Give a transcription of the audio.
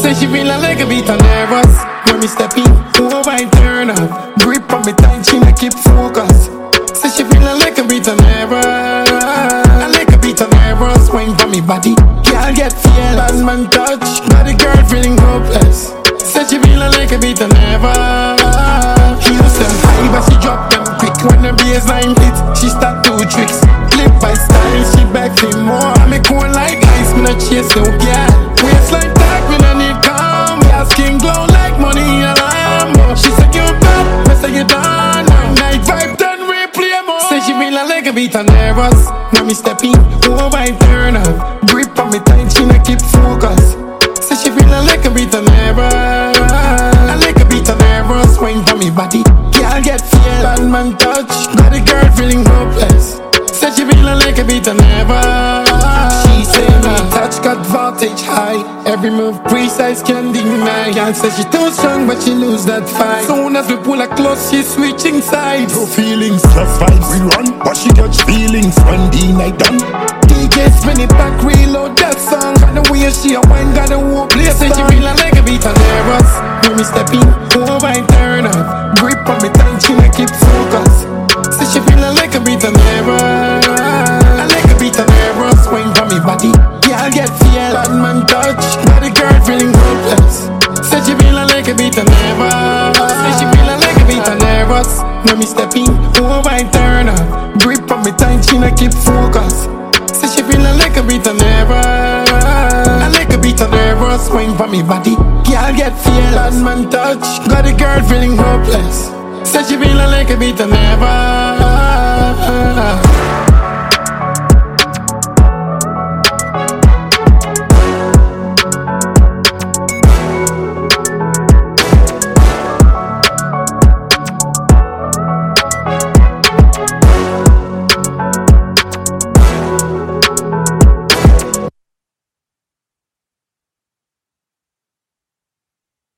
Say she feelin' like a bit of nervous. When me step in, oh I turn up. Grip on me tight, she not keep focus. Say she feelin' like a bit of nervous. I like a bit of nervous. Wine for me body, girl get feel. Bad man touch, body girl feeling hopeless. Say she feelin' like a bit of nervous. She used them high but she drop them quick. When the baseline hits, she start do tricks. Flip by style, she back for more. I make cool like ice, me not chase no girl. Waistline tight, me no need calm. Your skin glow like money and Lambo. She said you bad, me say you done. Night vibe done, replay more. Say she feelin' like a bit of nervous. When me step in, oh I turn up. Grip on me tight, she not keep focus. Say she feelin' like a bit of nervous. I like a bit of nervous. Wine for me body, girl get feel. Bad man touch, got a girl feeling hopeless. Say she feelin' like a bit of nervous. She say me touch got voltage high. Every move precise, can't deny. Girl say she too strong but she lose that fight. Soon as we pull her close, she switching sides. No feelings, just vibes we run. But she catch feelings when the night done. DJ spin it back, reload that song. And the way she a wine got a whole place. Say she feelin' like a bit of nervous. When me step in, oh I turn up. Grip on me tight, she not keep focus. Say she feelin' like a bit of nervous. I like a bit of nervous. Wine for me body, girl get feel. Bad man touch, body girl feeling hopeless. Say she feelin' like a bit of nervous. Say she feelin' like a bit of nervous. When me step in, oh I turn up. Grip on me tight, she not keep focus. Say she feelin' like a bit of nervous. I like a bit of nervous. Wine for me body, girl get feel. Bad man touch, got a girl feeling hopeless. Say she feelin' like a bit of nervous.